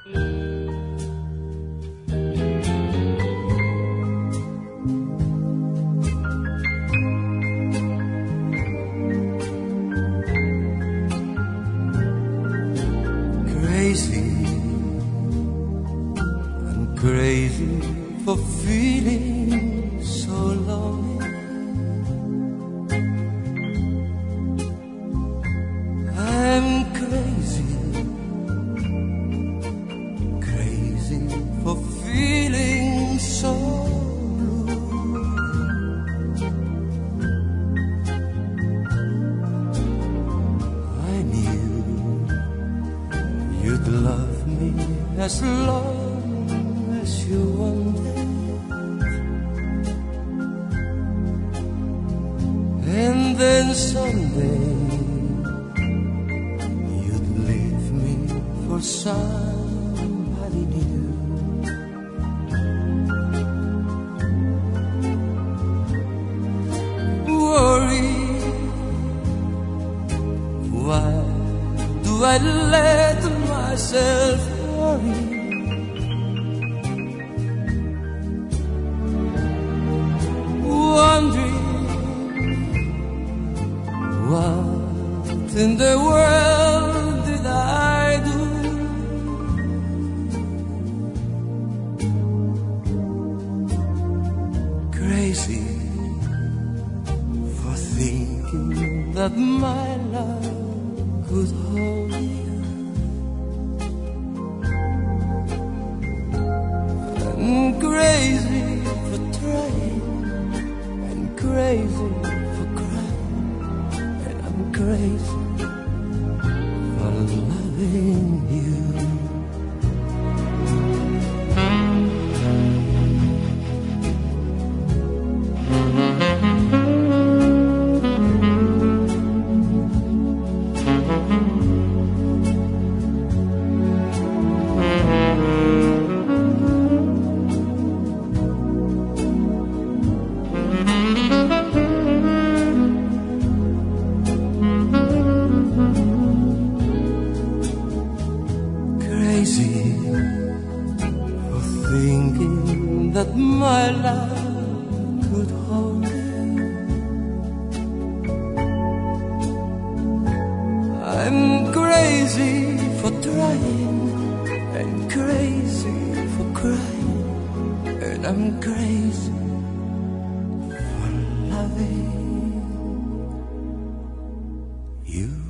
Crazy for feeling so lonely. I'm crazy, crazy for feeling so blue. I knew you'd love me as long as you wanted, and then someday you'd leave me for somebody new. Worry, why do I let myself worry? What in the world did I do? Crazy for thinking that my love could hold you, and crazy for trying, and crazy for crying, and I'm crazy for loving you. Crazy for thinking that my love could hold you. I'm crazy for trying, and crazy for crying, and I'm crazy for loving you.